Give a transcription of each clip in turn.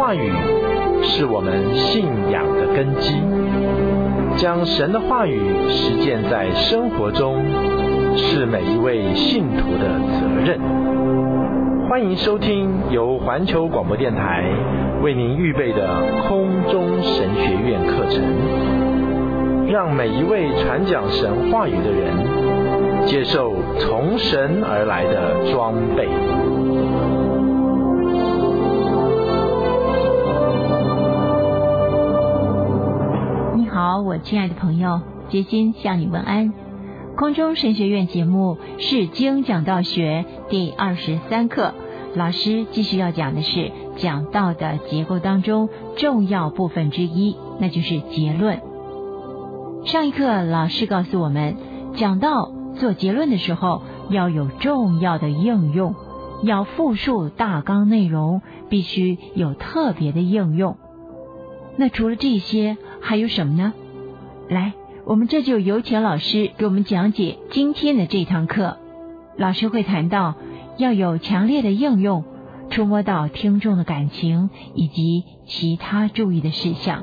话语是我们信仰的根基，将神的话语实践在生活中，是每一位信徒的责任。欢迎收听由环球广播电台为您预备的空中神学院课程，让每一位传讲神话语的人接受从神而来的装备。 你好，我亲爱的朋友，杰心向你问安。空中神学院节目是经讲道学第23课，老师继续要讲的是讲道的结构当中重要部分之一，那就是结论。上一课老师告诉我们，讲道做结论的时候要有重要的应用，要复述大纲内容，必须有特别的应用。那除了这些还有什么呢？来，我们这就有请老师给我们讲解今天的这堂课。老师会谈到要有强烈的应用，触摸到听众的感情以及其他注意的事项。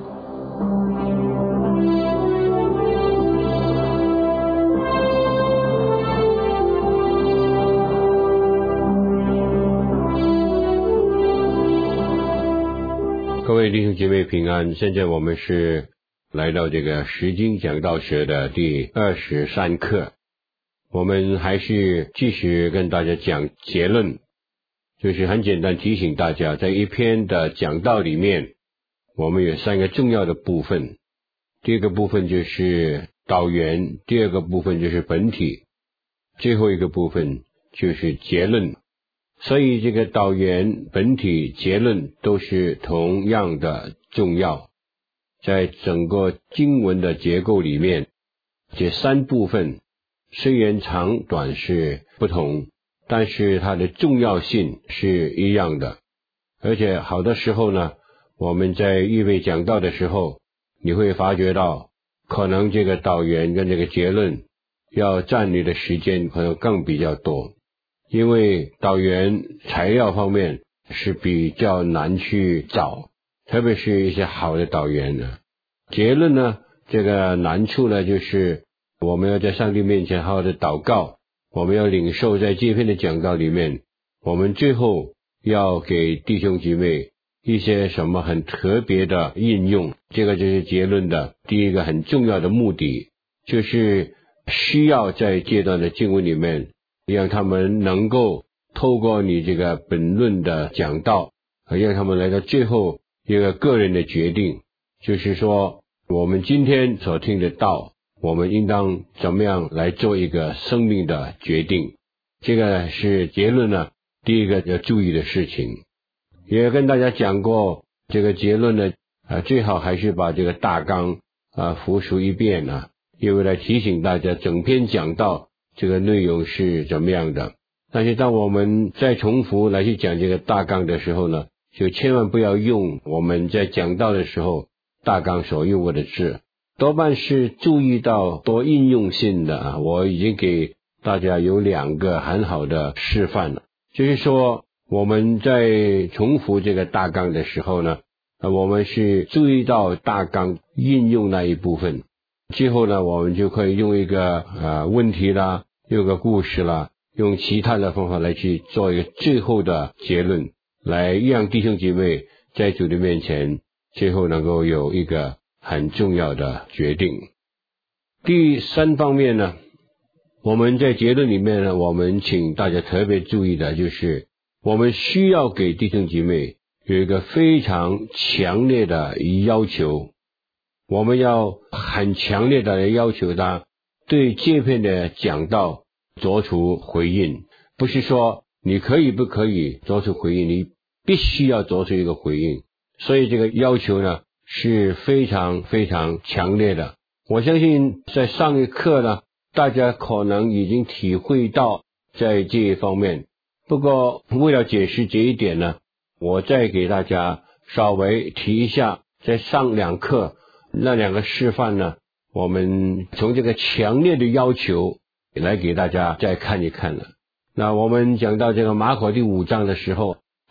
各位弟兄姐妹平安，现在我们是来到这个实经讲道学的第23课，我们还是继续跟大家讲结论，就是很简单提醒大家，在一篇的讲道里面，我们有3个重要的部分。第一个部分就是导言，第二个部分就是本体，最后一个部分就是结论。所以这个导言、本体、结论都是同样的重要。在整个经文的结构里面，这3部分虽然长短是不同，但是它的重要性是一样的。而且好的时候呢，我们在预备讲道的时候，你会发觉到可能这个导言跟这个结论要占你的时间可能更比较多，因为导言材料方面是比较难去找，特别是一些好的导言呢。结论呢，这个难处呢，就是我们要在上帝面前好好的祷告，我们要领受在这篇的讲道里面，我们最后要给弟兄姐妹一些什么很特别的应用。这个就是结论的第一个很重要的目的，就是需要在这段的经文里面让他们能够透过你这个本论的讲道，让他们来到最后一个个人的决定，就是说我们今天所听的道，我们应当怎么样来做一个生命的决定。这个是结论呢第一个要注意的事情。也跟大家讲过，这个结论呢最好还是把这个大纲复述一遍因为来提醒大家整篇讲道这个内容是怎么样的。但是当我们再重复来去讲这个大纲的时候呢，就千万不要用我们在讲道的时候大纲所用过的字，多半是注意到多应用性的我已经给大家有2个很好的示范了。就是说我们在重复这个大纲的时候呢，我们是注意到大纲应用那一部分，之后呢我们就可以用一个问题啦，用个故事啦，用其他的方法来去做一个最后的结论，来让弟兄姐妹在主的面前最后能够有一个很重要的决定。第3方面呢，我们在结论里面呢，我们请大家特别注意的就是我们需要给弟兄姐妹有一个非常强烈的要求，我们要很强烈的要求他对这篇的讲道做出回应，不是说你可以不可以做出回应，你必须要做出一个回应。所以这个要求呢是非常非常强烈的。我相信在上一课呢，大家可能已经体会到在这一方面，不过为了解释这一点呢，我再给大家稍微提一下，在上2课那2个示范呢，我们从这个强烈的要求来给大家再看一看了。那我们讲到这个马可第5章的时候，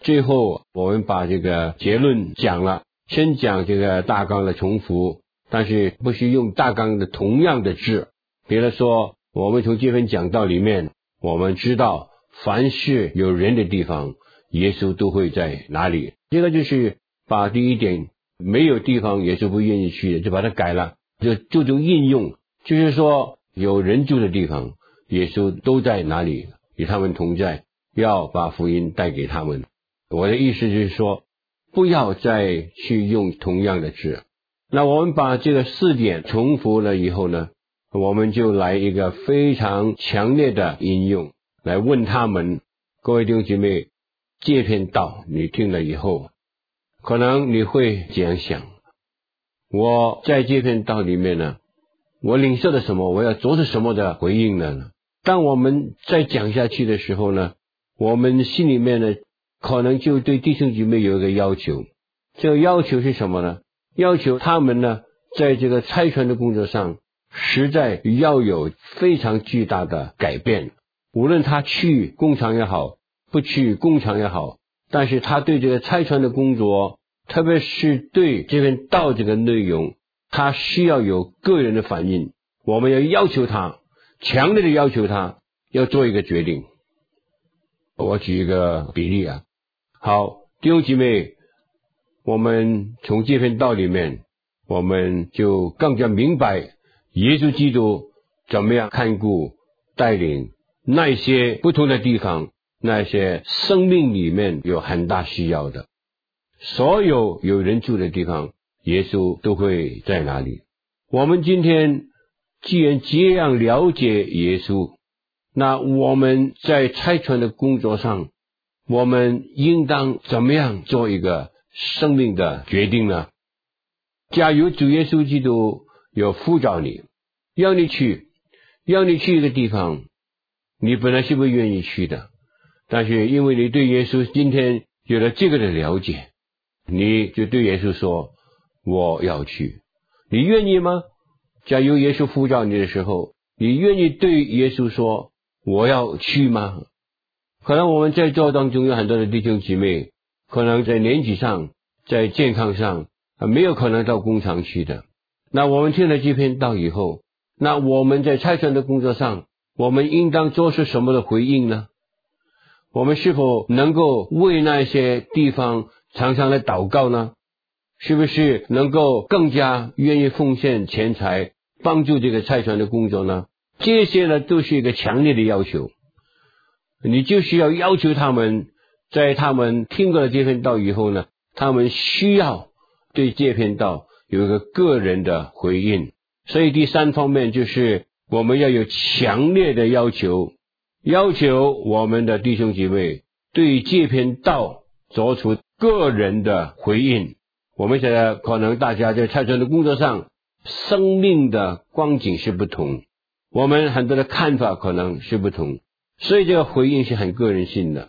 最后我们把这个结论讲了，先讲这个大纲的重复，但是不是用大纲的同样的字。比如说我们从这篇讲道里面，我们知道凡是有人的地方，耶稣都会在哪里。这个就是把第一点没有地方耶稣不愿意去的就把它改了，就注重应用，就是说有人住的地方，耶稣都在哪里，与他们同在，要把福音带给他们。我的意思就是说，不要再去用同样的字。那我们把这个4点重复了以后呢，我们就来一个非常强烈的应用，来问他们，各位弟兄姐妹，这篇道你听了以后，可能你会这样想，我在这篇道里面呢，我领受了什么，我要做出什么的回应呢？当我们再讲下去的时候呢，我们心里面呢，可能就对弟兄姐妹有一个要求。这个要求是什么呢？要求他们呢，在这个差传的工作上实在要有非常巨大的改变。无论他去工厂也好，不去工厂也好，但是他对这个差传的工作，特别是对这篇道这个内容，他需要有个人的反应。我们要求他，强烈的要求他要做一个决定。我举一个比例啊。好，弟兄姐妹，我们从这篇道里面，我们就更加明白耶稣基督怎么样看顾带领那些不同的地方，那些生命里面有很大需要的，所有有人住的地方，耶稣都会在哪里。我们今天既然这样了解耶稣，那我们在差传的工作上，我们应当怎么样做一个生命的决定呢？假如主耶稣基督有呼召你，让你去一个地方，你本来是不愿意去的，但是因为你对耶稣今天有了这个的了解，你就对耶稣说我要去。你愿意吗？假如耶稣呼召你的时候，你愿意对耶稣说我要去吗？可能我们在座当中有很多的弟兄姐妹，可能在年纪上，在健康上没有可能到工厂去的。那我们听了这篇道以后，那我们在差传的工作上，我们应当做出什么的回应呢？我们是否能够为那些地方常常来祷告呢？是不是能够更加愿意奉献钱财帮助这个差传的工作呢？这些呢都是一个强烈的要求。你就需要要求他们，在他们听过了这篇道以后呢，他们需要对这篇道有一个个人的回应。所以第3方面就是我们要有强烈的要求我们的弟兄姐妹对这篇道做出个人的回应。我们现在可能大家在差传的工作上，生命的光景是不同，我们很多的看法可能是不同，所以这个回应是很个人性的。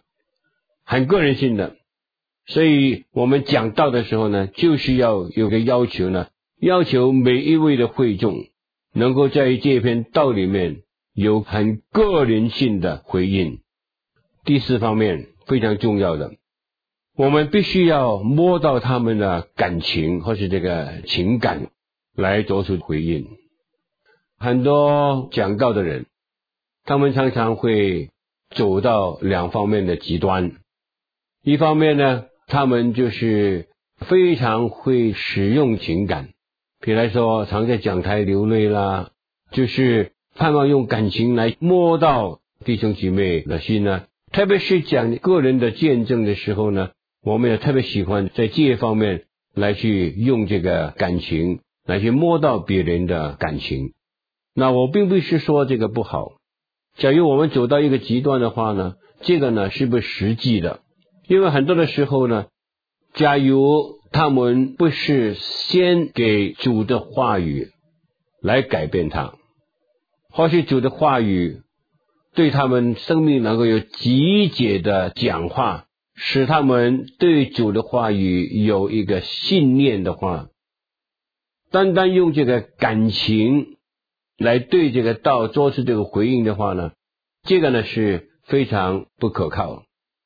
所以我们讲道的时候呢，就是要有个要求呢，要求每一位的会众能够在这篇道里面有很个人性的回应。第4方面非常重要的，我们必须要摸到他们的感情或是这个情感来做出回应。很多讲道的人，他们常常会走到2方面的极端。一方面呢，他们就是非常会使用情感，比如说常在讲台流泪啦，就是盼望用感情来摸到弟兄姐妹的心呢。特别是讲个人的见证的时候呢，我们也特别喜欢在这方面来去用这个感情来去摸到别人的感情。那我并不是说这个不好，假如我们走到一个极端的话呢，这个呢是不实际的。因为很多的时候呢，假如他们不是先给主的话语来改变他，或是主的话语对他们生命能够有极解的讲话，使他们对主的话语有一个信念的话，单单用这个感情来对这个道做出这个回应的话呢，这个呢是非常不可靠。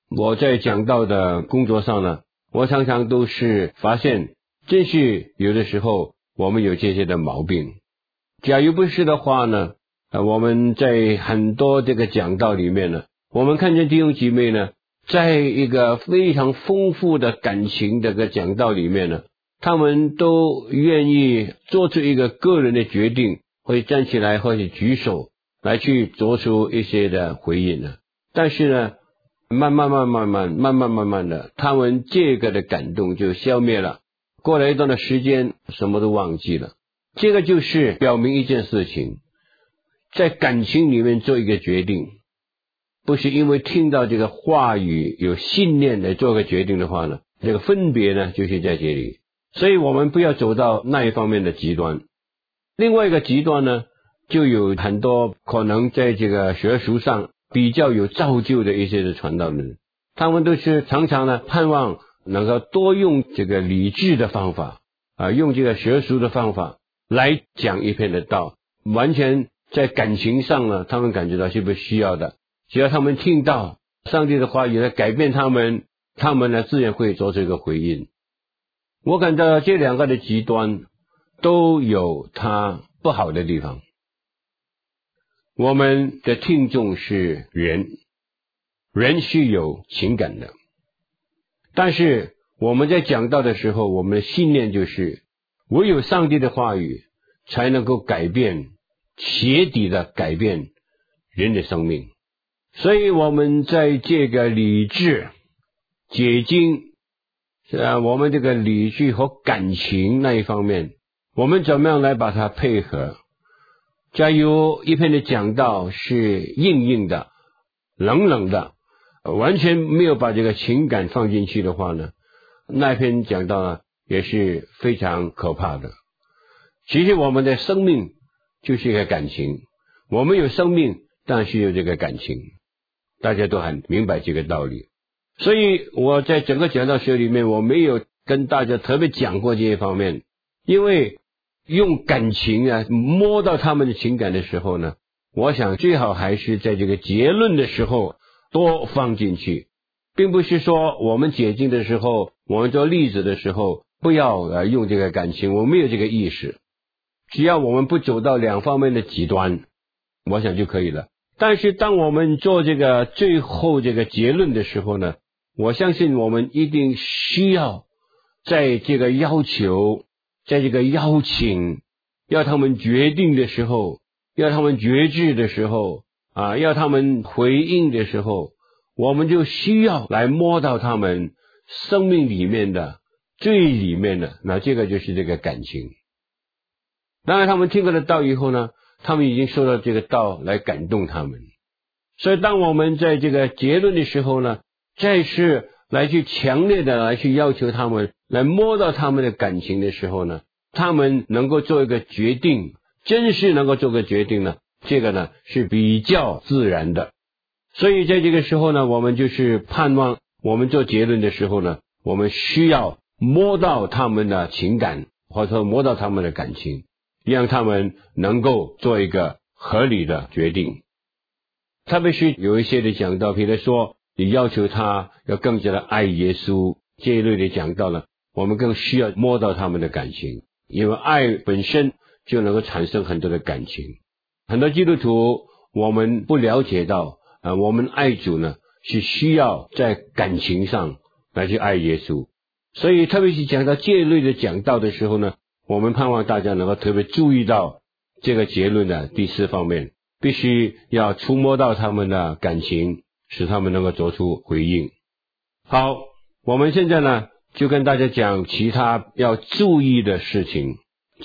我在讲道的工作上呢，我常常都是发现，真是有的时候我们有这些的毛病。假如不是的话呢，我们在很多这个讲道里面呢，我们看见弟兄姐妹呢，在一个非常丰富的感情的个讲道里面呢，他们都愿意做出一个个人的决定，会站起来或者举手来去做出一些的回应呢。但是呢，慢慢的，他们这个的感动就消灭了，过了一段的时间，什么都忘记了。这个就是表明一件事情，在感情里面做一个决定，不是因为听到这个话语有信念来做个决定的话呢，这个分别呢就是在这里。所以我们不要走到那一方面的极端。另外一个极端呢，就有很多可能在这个学术上比较有造就的一些的传道人，他们都是常常呢盼望能够多用这个理智的方法用这个学术的方法来讲一篇的道，完全在感情上呢，他们感觉到是不需要的。只要他们听到上帝的话语来改变他们呢自然会做出一个回应。我感到这两个的极端都有它不好的地方。我们的听众是人是有情感的，但是我们在讲道的时候，我们的信念就是唯有上帝的话语才能够改变，彻底的改变人的生命。所以我们在这个理智解经我们这个理智和感情那一方面，我们怎么样来把它配合。假如一篇的讲道是硬的冷的，完全没有把这个情感放进去的话呢，那篇讲道呢也是非常可怕的。其实我们的生命就是一个感情，我们有生命，但是有这个感情，大家都很明白这个道理。所以我在整个讲道学里面，我没有跟大家特别讲过这些方面，因为用感情摸到他们的情感的时候呢，我想最好还是在这个结论的时候多放进去，并不是说我们解经的时候，我们做例子的时候不要用这个感情，我们没有这个意识。只要我们不走到两方面的极端，我想就可以了。但是当我们做这个最后这个结论的时候呢，我相信我们一定需要在这个要求，在这个邀请，要他们决定的时候，要他们决志的时候要他们回应的时候，我们就需要来摸到他们生命里面的最里面的，那这个就是这个感情。当然他们听过了道以后呢，他们已经受到这个道来感动他们。所以当我们在这个结论的时候呢，再是来去强烈的来去要求他们，来摸到他们的感情的时候呢，他们能够做一个决定，真是能够做个决定呢，这个呢是比较自然的。所以在这个时候呢，我们就是盼望我们做结论的时候呢，我们需要摸到他们的情感，或者说摸到他们的感情，让他们能够做一个合理的决定。特别是有一些的讲道，比如说你要求他要更加的爱耶稣，这一类的讲道呢，我们更需要摸到他们的感情，因为爱本身就能够产生很多的感情。很多基督徒我们不了解到我们爱主呢是需要在感情上来去爱耶稣。所以特别是讲到这一类的讲道的时候呢，我们盼望大家能够特别注意到这个结论的第四方面，必须要触摸到他们的感情，使他们能够做出回应。好，我们现在呢就跟大家讲其他要注意的事情。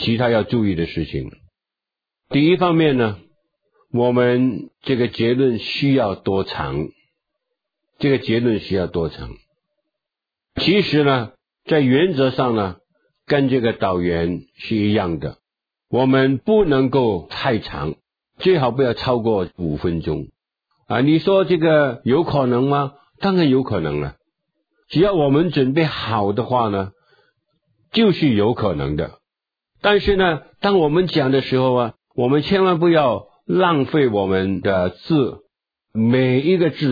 第一方面呢，我们这个结论需要多长。其实呢，在原则上呢，跟这个导言是一样的，我们不能够太长，最好不要超过5分钟你说这个有可能吗？当然有可能了，只要我们准备好的话呢，就是有可能的。但是呢，当我们讲的时候我们千万不要浪费我们的字，每一个字呢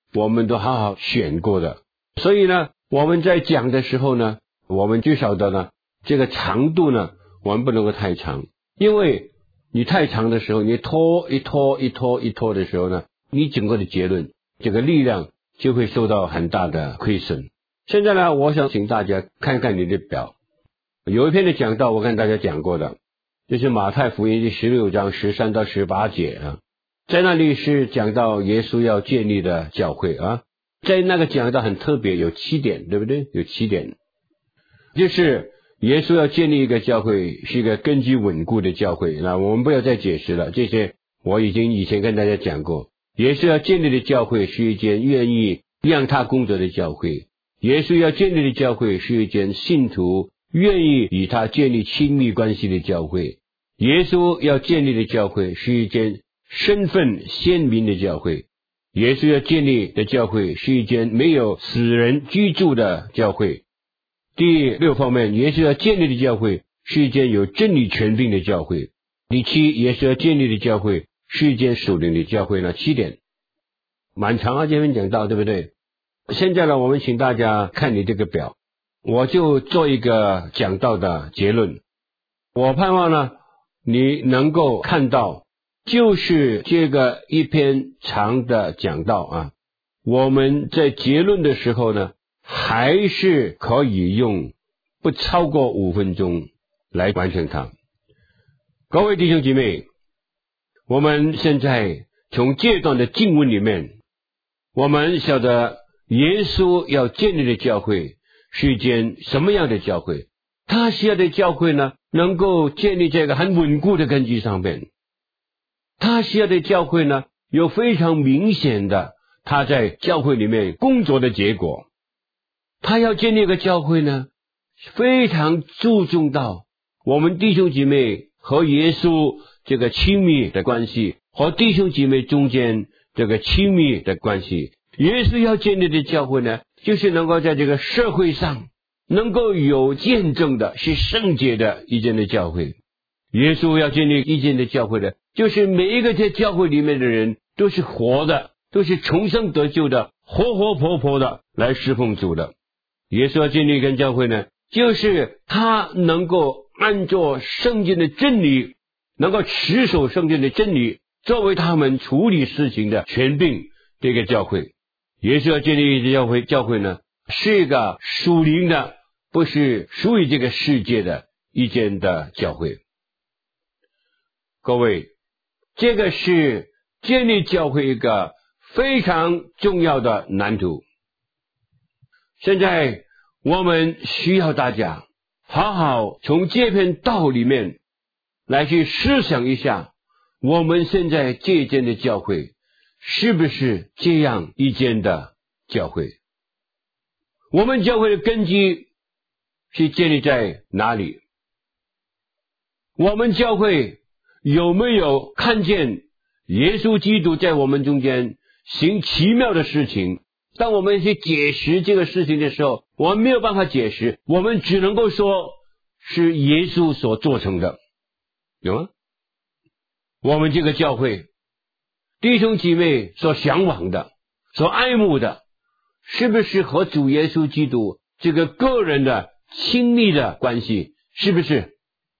我们都好好选过的。所以呢，我们在讲的时候呢，我们就晓得呢，这个长度呢，我们不能够太长，因为你太长的时候，你拖的时候呢，你整个的结论，这个力量就会受到很大的亏损。现在呢，我想请大家看看你的表，有一篇的讲道我跟大家讲过的，就是马太福音第16章13到18节啊，在那里是讲到耶稣要建立的教会啊，在那个讲道很特别，有7点，对不对？有7点，就是耶稣要建立一个教会，是一个根基稳固的教会。那我们不要再解释了，这些我已经以前跟大家讲过。耶稣要建立的教会是一间愿意让他工作的教会，耶稣要建立的教会是一间信徒愿意与他建立亲密关系的教会，耶稣要建立的教会是一间身份鲜明的教会，耶稣要建立的教会是一间没有死人居住的教会。第6方面，耶稣要建立的教会是一间有真理权柄的教会。第7，耶稣要建立的教会是一间属灵的教会呢。7点，蛮长啊，这边讲到，对不对？现在呢，我们请大家看你这个表，我就做一个讲道的结论。我盼望呢，你能够看到，就是这个一篇长的讲道啊，我们在结论的时候呢，还是可以用不超过5分钟来完成它。各位弟兄姐妹，我们现在从这段的经文里面，我们晓得耶稣要建立的教会是一间什么样的教会？他需要的教会呢，能够建立在一个很稳固的根基上面。他需要的教会呢，有非常明显的他在教会里面工作的结果。他要建立一个教会呢，非常注重到我们弟兄姐妹和耶稣这个亲密的关系，和弟兄姐妹中间这个亲密的关系。耶稣要建立的教会呢，就是能够在这个社会上能够有见证的，是圣洁的一间的教会。耶稣要建立一间的教会的，就是每一个在教会里面的人都是活的，都是重生得救的，活活泼泼的来侍奉主的。耶稣要建立一个教会呢，就是他能够按照圣经的真理，能够持守圣经的真理，作为他们处理事情的权柄。这个教会，耶稣要建立一个教会呢，是一个属灵的，不是属于这个世界的一间的教会。各位，这个是建立教会一个非常重要的难度。现在我们需要大家好好从这篇道里面来去思想一下，我们现在这间的教会是不是这样一间的教会？我们教会的根基是建立在哪里？我们教会有没有看见耶稣基督在我们中间行奇妙的事情？当我们去解释这个事情的时候，我们没有办法解释，我们只能够说是耶稣所做成的，有吗？我们这个教会弟兄姐妹所向往的，所爱慕的，是不是和主耶稣基督这个个人的亲密的关系？是不是？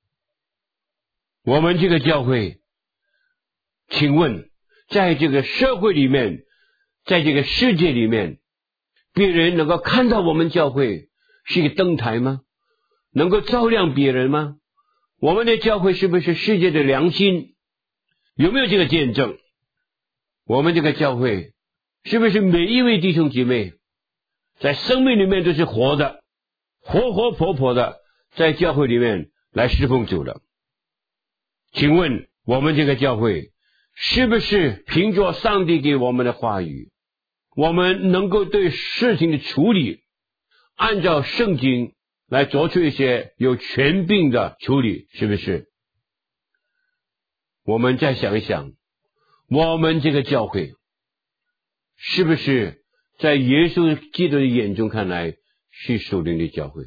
我们这个教会，请问在这个社会里面，在这个世界里面，别人能够看到我们教会是一个灯台吗？能够照亮别人吗？我们的教会是不是世界的良心？有没有这个见证？我们这个教会是不是每一位弟兄姐妹在生命里面都是活的，活活泼泼的在教会里面来侍奉主的？请问我们这个教会是不是凭着上帝给我们的话语，我们能够对事情的处理按照圣经来做出一些有权柄的处理？是不是？我们再想一想，我们这个教会是不是在耶稣基督的眼中看来是属灵的教会？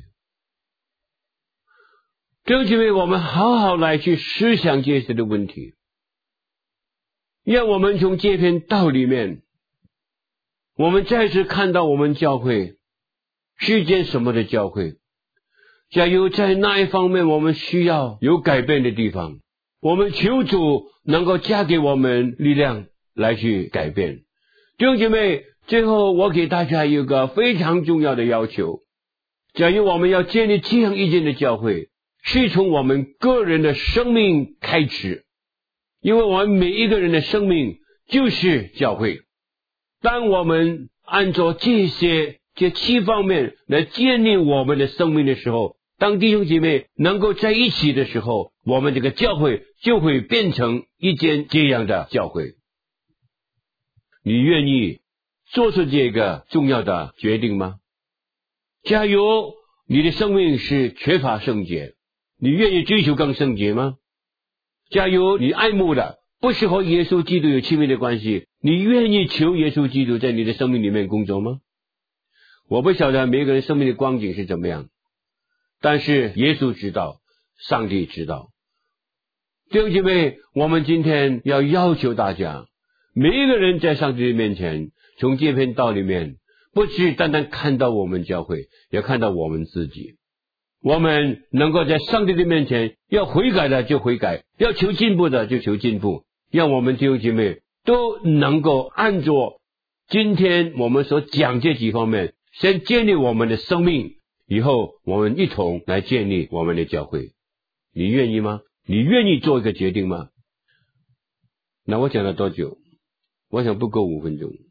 弟兄姐妹，我们好好来去思想这些的问题，让我们从这篇道里面我们再次看到我们教会是件什么的教会。假如在那一方面我们需要有改变的地方，我们求主能够加给我们力量来去改变。弟兄姐妹，最后我给大家一个非常重要的要求，假如我们要建立这样一间的教会，是从我们个人的生命开始，因为我们每一个人的生命就是教会。当我们按照这7方面来建立我们的生命的时候，当弟兄姐妹能够在一起的时候，我们这个教会就会变成一间这样的教会。你愿意做出这个重要的决定吗？假如你的生命是缺乏圣洁，你愿意追求更圣洁吗？假如你爱慕的不是和耶稣基督有亲密的关系，你愿意求耶稣基督在你的生命里面工作吗？我不晓得每个人生命的光景是怎么样，但是耶稣知道，上帝知道。弟兄姐妹，我们今天要求大家，每一个人在上帝的面前，从这篇道里面，不是单单看到我们教会，也看到我们自己。我们能够在上帝的面前，要悔改的就悔改，要求进步的就求进步，让我们弟兄姐妹都能够按照今天我们所讲这几方面，先建立我们的生命，以后我们一同来建立我们的教会。你愿意吗？你愿意做一个决定吗？那我讲了多久？我想不够5分钟。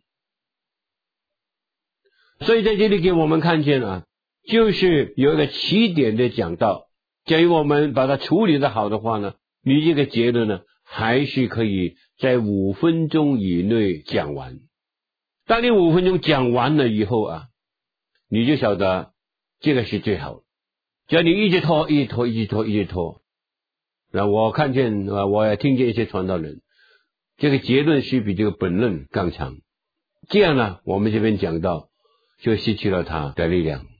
所以在这里给我们看见啊，就是有一个起点的讲道，假如我们把它处理得好的话呢，你这个结论呢，还是可以在5分钟以内讲完。当你5分钟讲完了以后啊，你就晓得这个是最好的。只要你一直拖，那我看见我也听见一些传道人，这个结论是比这个本论更长。这样呢，我们这边讲到就失去了它的力量。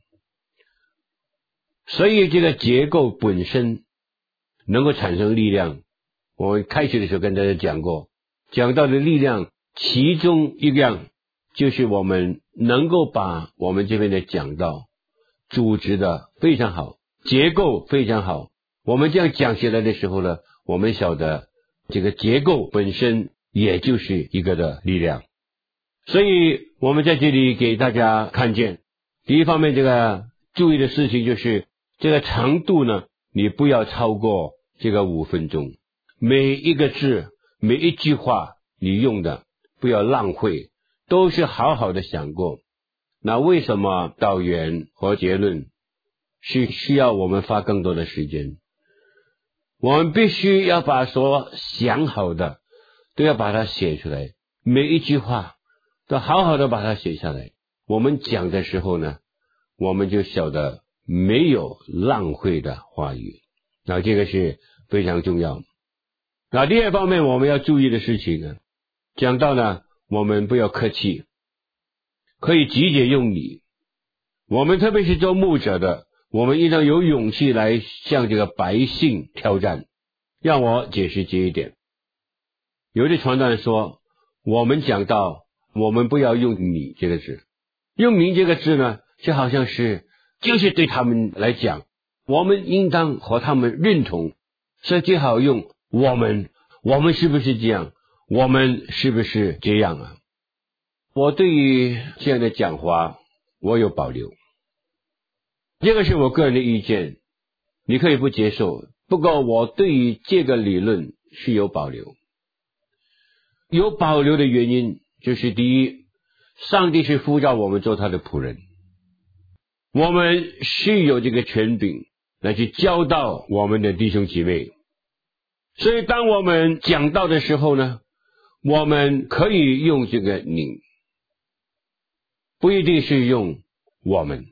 所以这个结构本身能够产生力量，我们开始的时候跟大家讲过，讲到的力量其中一样就是我们能够把我们这边的讲道组织的非常好，结构非常好。我们这样讲起来的时候呢，我们晓得这个结构本身也就是一个的力量。所以我们在这里给大家看见，第一方面这个注意的事情就是这个长度呢，你不要超过这个5分钟，每一个字每一句话你用的不要浪费，都是好好的想过。那为什么导言和结论是需要我们花更多的时间？我们必须要把所想好的都要把它写出来，每一句话都好好的把它写下来。我们讲的时候呢，我们就晓得没有浪费的话语，那这个是非常重要。那第二方面我们要注意的事情呢，讲到呢，我们不要客气，可以直接用你。我们特别是做牧者的，我们应当有勇气来向这个百姓挑战。让我解释这一点。有的传道人说，我们讲到我们不要用你这个字，用你这个字呢，就好像是就是对他们来讲，我们应当和他们认同，所以最好用我们是不是这样，我们是不是这样啊？我对于这样的讲话我有保留，这个是我个人的意见，你可以不接受，不过我对于这个理论是有保留。有保留的原因就是第一，上帝是呼召我们做他的仆人，我们是有这个权柄来去教导我们的弟兄姐妹，所以当我们讲道的时候呢，我们可以用这个你，不一定是用我们。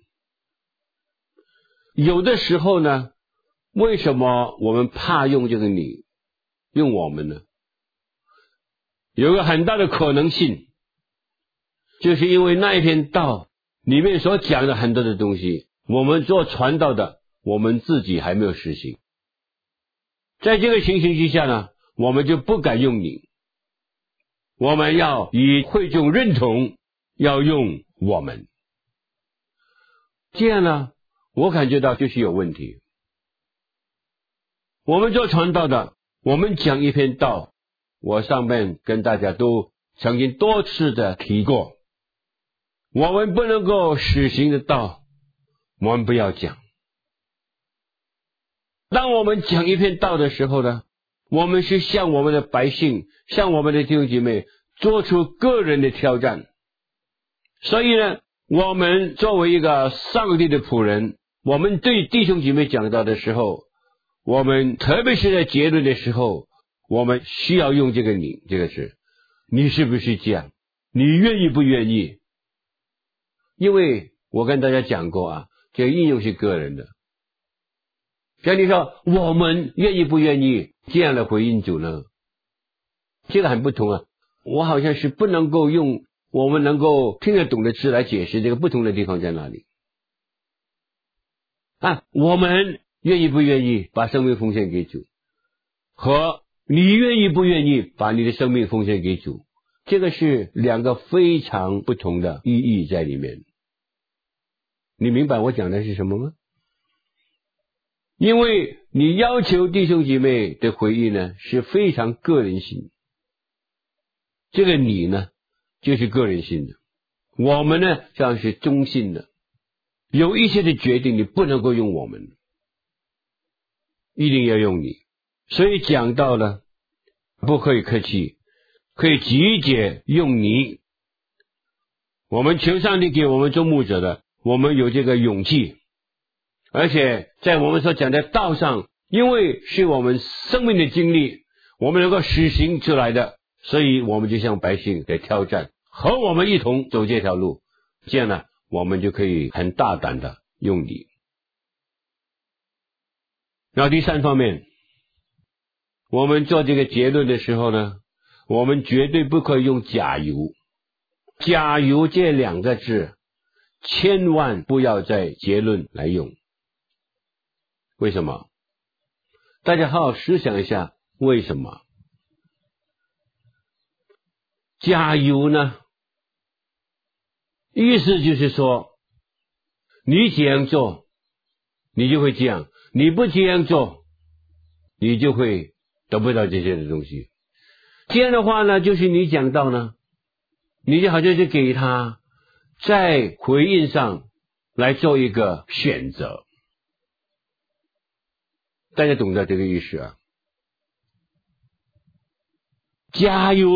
有的时候呢，为什么我们怕用这个你，用我们呢？有个很大的可能性，就是因为那一篇道里面所讲的很多的东西，我们做传道的，我们自己还没有实行。在这个情形之下呢，我们就不敢用你，我们要以会众认同， 要用我们。这样呢，我感觉到就是有问题。我们做传道的，我们讲一篇道，我上面跟大家都曾经多次的提过，我们不能够实行的道，我们不要讲。当我们讲一篇道的时候呢，我们是向我们的百姓，向我们的弟兄姐妹做出个人的挑战。所以呢，我们作为一个上帝的仆人，我们对弟兄姐妹讲道的时候，我们特别是在结论的时候，我们需要用这个你这个字，你是不是这样？你愿意不愿意？因为我跟大家讲过啊，这个应用是个人的。像你说我们愿意不愿意这样的回应主呢？这个很不同啊。我好像是不能够用我们能够听得懂的词来解释这个不同的地方在哪里啊。我们愿意不愿意把生命奉献给主，和你愿意不愿意把你的生命奉献给主，这个是两个非常不同的意义在里面。你明白我讲的是什么吗？因为你要求弟兄姐妹的回应呢，是非常个人性。这个你呢，就是个人性的。我们呢，像是中性的。有一些的决定你不能够用我们，一定要用你。所以讲到了，不可以客气，可以直接用你。我们求上帝给我们做牧者的，我们有这个勇气。而且在我们所讲的道上，因为是我们生命的经历，我们能够实行出来的，所以我们就向百姓来挑战，和我们一同走这条路。这样呢，我们就可以很大胆的用你。然后第三方面，我们做这个结论的时候呢，我们绝对不可以用假如。假如这两个字千万不要在结论来用。为什么？大家好好思想一下，为什么？假如呢，意思就是说，你这样做，你就会这样；你不这样做，你就会得不到这些的东西。这样的话呢，就是你讲到呢，你就好像是给他在回应上来做一个选择。大家懂得这个意思啊？假如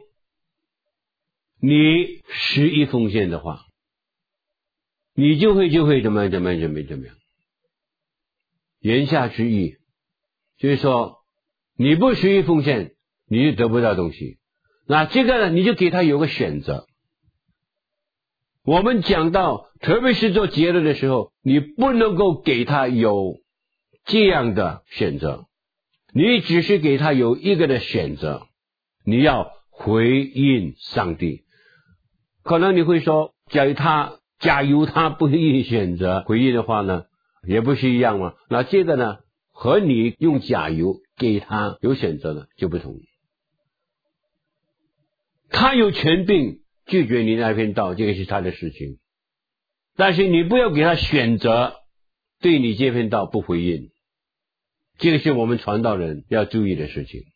你11奉献的话，你就会怎么样。言下之意就是说，你不11奉献，你就得不到东西。那这个呢，你就给他有个选择。我们讲到，特别是做结论的时候，你不能够给他有这样的选择，你只是给他有一个的选择，你要回应上帝。可能你会说，假如他不愿意选择回应的话呢，也不是一样吗？那这个呢，和你用假如给他有选择呢就不同。他有权柄拒绝你那篇道，这个是他的事情，但是你不要给他选择对你这篇道不回应，这个是我们传道人要注意的事情。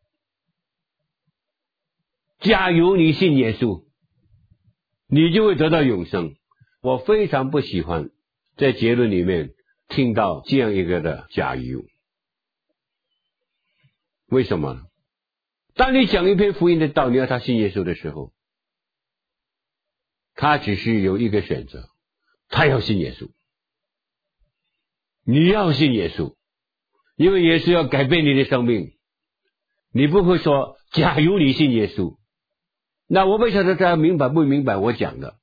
假如你信耶稣，你就会得到永生。我非常不喜欢在结论里面听到这样一个的假如。为什么？当你讲一篇福音的道，你要他信耶稣的时候，他只是有一个选择，他要信耶稣。你要信耶稣，因为耶稣要改变你的生命。你不会说，假如你信耶稣，那我不晓得大家明白不明白我讲的。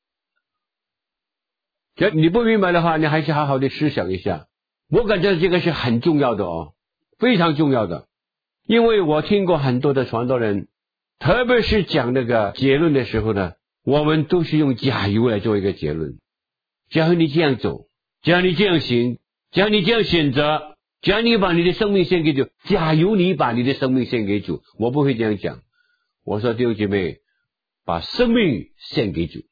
你不明白的话，你还是好好的思想一下。我感觉这个是很重要的哦，非常重要的。因为我听过很多的传道人，特别是讲那个结论的时候呢，我们都是用假如来做一个结论。假如你这样走，假如你这样行，假如你这样选择，假如你把你的生命献给主，假如你把你的生命献给主，我不会这样讲。我说弟兄姐妹， 把生命献给主。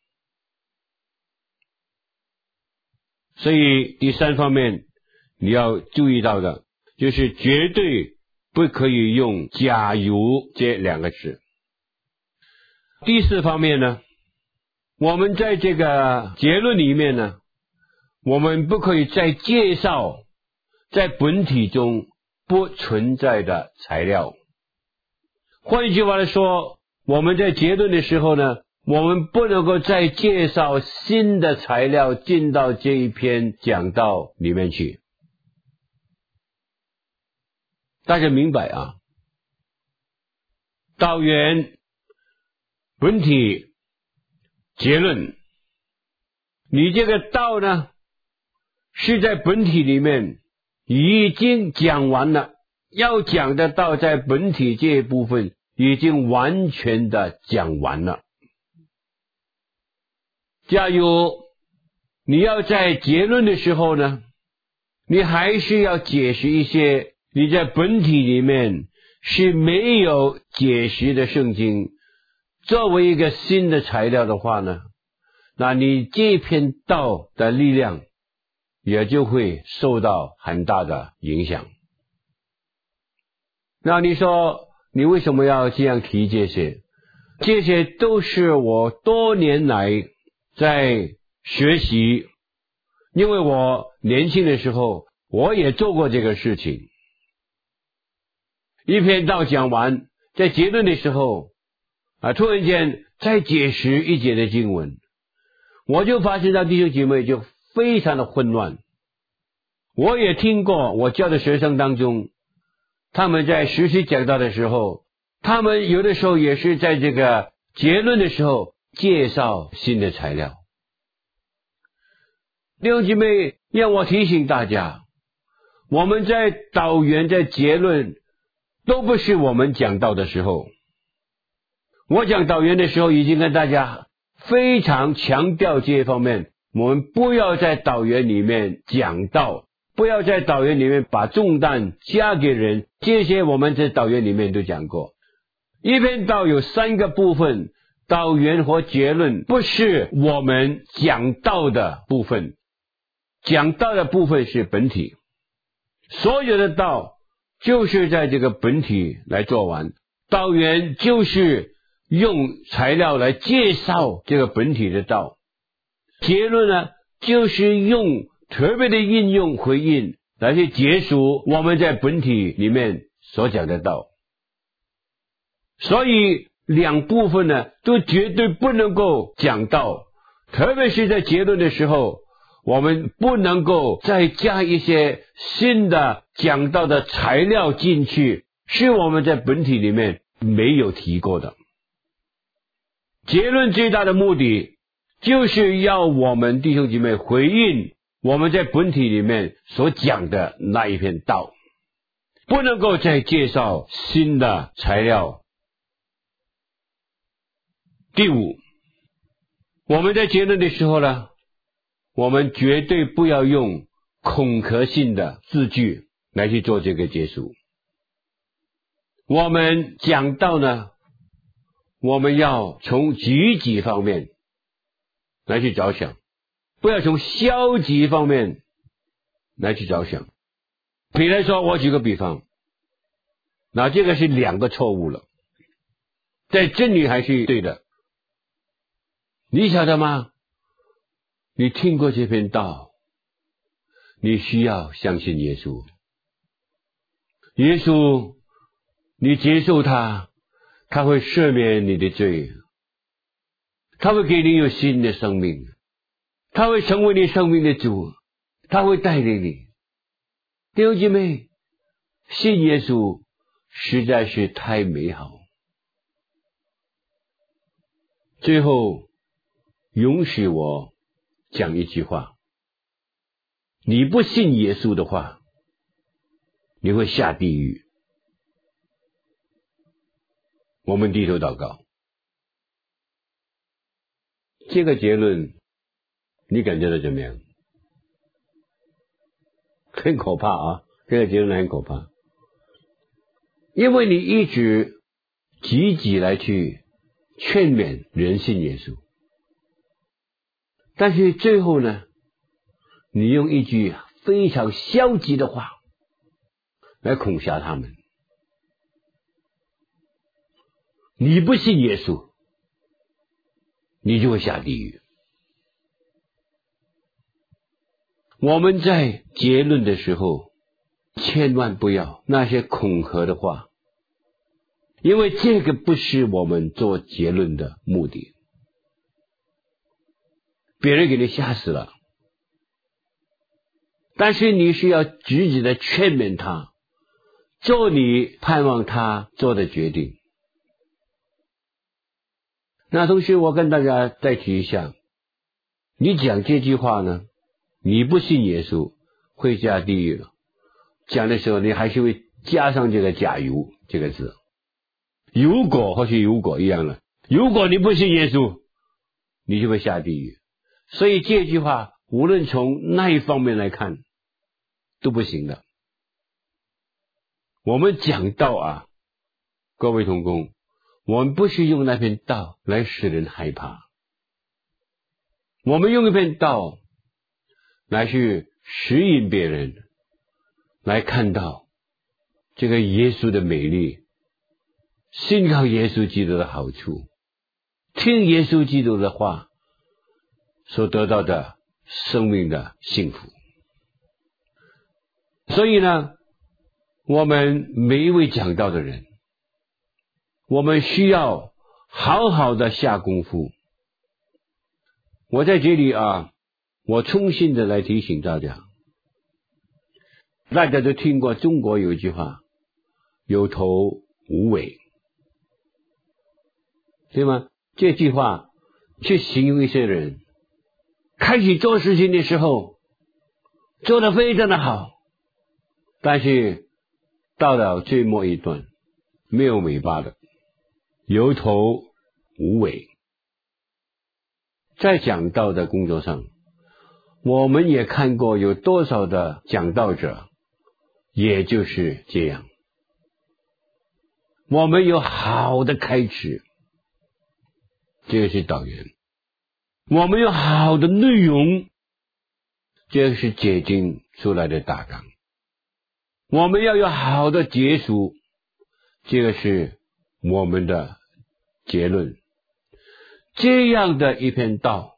所以第三方面你要注意到的就是绝对不可以用假如这两个字。第四方面呢，我们在这个结论里面呢，我们不可以再介绍在本体中不存在的材料。换句话来说，我们在结论的时候呢，我们不能够再介绍新的材料进到这一篇讲道里面去。大家明白啊？道源、本体、结论，你这个道呢，是在本体里面已经讲完了，要讲的道在本体这一部分已经完全的讲完了。假如你要在结论的时候呢，你还是要解释一些你在本体里面是没有解释的圣经，作为一个新的材料的话呢，那你这篇道的力量也就会受到很大的影响。那你说你为什么要这样提这些？这些都是我多年来在学习，因为我年轻的时候我也做过这个事情。一篇道讲完，在结论的时候突然间再解释一节的经文，我就发现到弟兄姐妹就非常的混乱。我也听过我教的学生当中，他们在实习讲道的时候，他们有的时候也是在这个结论的时候介绍新的材料。弟兄姐妹，让我提醒大家，我们在导言在结论都不是我们讲道的时候。我讲导言的时候已经跟大家非常强调这一方面，我们不要在导言里面讲道，不要在导言里面把重担加给人，这些我们在导言里面都讲过。一篇道有3个部分，导言和结论不是我们讲道的部分，讲道的部分是本体，所有的道就是在这个本体来做完，导言就是用材料来介绍这个本体的道，结论呢就是用特别的应用回应来去结束我们在本体里面所讲的道。所以两部分呢都绝对不能够讲道，特别是在结论的时候，我们不能够再加一些新的讲道的材料进去，是我们在本体里面没有提过的。结论最大的目的就是要我们弟兄姐妹回应我们在本体里面所讲的那一篇道，不能够再介绍新的材料。第5，我们在结论的时候呢，我们绝对不要用恐吓性的字句来去做这个结束。我们讲到呢，我们要从积极方面来去着想，不要从消极方面来去着想。比如说，我举个比方，那这个是2个错误了，在真理还是对的。你晓得吗？你听过这篇道，你需要相信耶稣。耶稣，你接受他，他会赦免你的罪，他会给你有新的生命，他会成为你生命的主，他会带领你。弟兄姐妹，信耶稣实在是太美好。最后容许我讲一句话，你不信耶稣的话，你会下地狱。我们低头祷告。这个结论你感觉到怎么样？很可怕啊，这个结论很可怕。因为你一直积极来去劝勉人信耶稣。但是最后呢，你用一句非常消极的话来恐吓他们，你不信耶稣，你就会下地狱。我们在结论的时候千万不要那些恐吓的话，因为这个不是我们做结论的目的。别人给你吓死了，但是你是要直接的劝勉他，做你盼望他做的决定。那同时我跟大家再提一下，你讲这句话呢，你不信耶稣会下地狱了，讲的时候你还是会加上这个假如这个字，如果或许如果一样了，如果你不信耶稣，你就会下地狱。所以这句话无论从那一方面来看都不行的。我们讲道啊，各位同工，我们不是用那篇道来使人害怕，我们用一篇道来去指引别人来看到这个耶稣的美丽，信靠耶稣基督的好处，听耶稣基督的话所得到的生命的幸福。所以呢，我们每一位讲道的人，我们需要好好的下功夫。我在这里啊，我衷心的来提醒大家，大家都听过中国有一句话，有头无尾，对吗？这句话去形容一些人开始做事情的时候做得非常的好，但是到了最末一段没有尾巴的，有头无尾。在讲道的工作上，我们也看过有多少的讲道者也就是这样。我们有好的开始，这个是导言，我们有好的内容，这个是结晶出来的大纲，我们要有好的结束，这个是我们的结论。这样的一篇道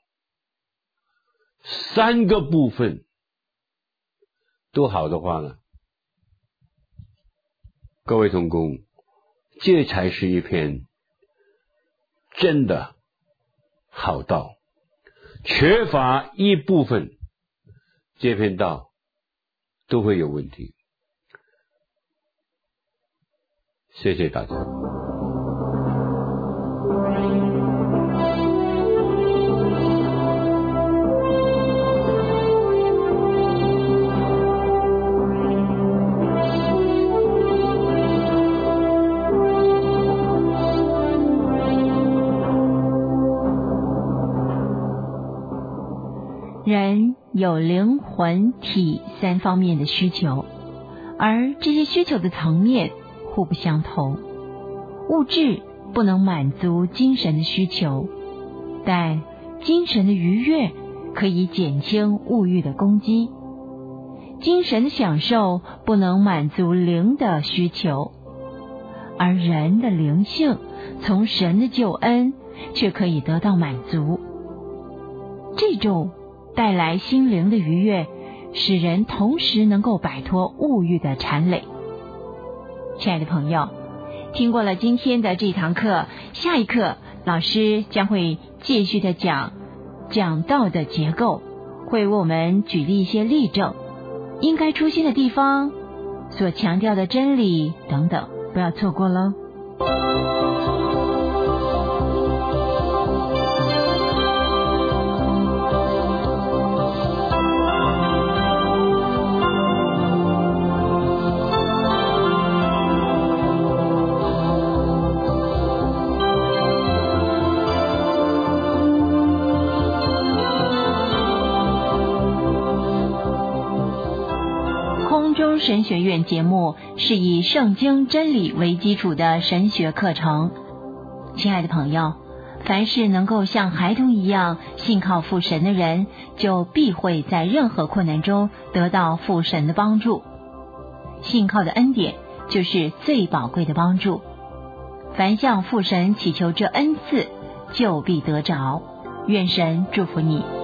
三个部分都好的话呢，各位同工，这才是一篇真的好道。缺乏一部分，这篇道都会有问题。谢谢大家。 人有灵魂体三方面的需求，而这些需求的层面互不相同。物质不能满足精神的需求，但精神的愉悦可以减轻物欲的攻击。精神的享受不能满足灵的需求，而人的灵性从神的救恩却可以得到满足。这种带来心灵的愉悦，使人同时能够摆脱物欲的缠累。亲爱的朋友，听过了今天的这堂课，下一课老师将会继续的讲道的结构，会为我们举例一些例证，应该出现的地方，所强调的真理等等，不要错过喽。神学院节目是以圣经真理为基础的神学课程。亲爱的朋友， 凡是能够像孩童一样信靠父神的人，就必会在任何困难中得到父神的帮助。信靠的恩典就是最宝贵的帮助。凡向父神祈求这恩赐，就必得着。愿神祝福你。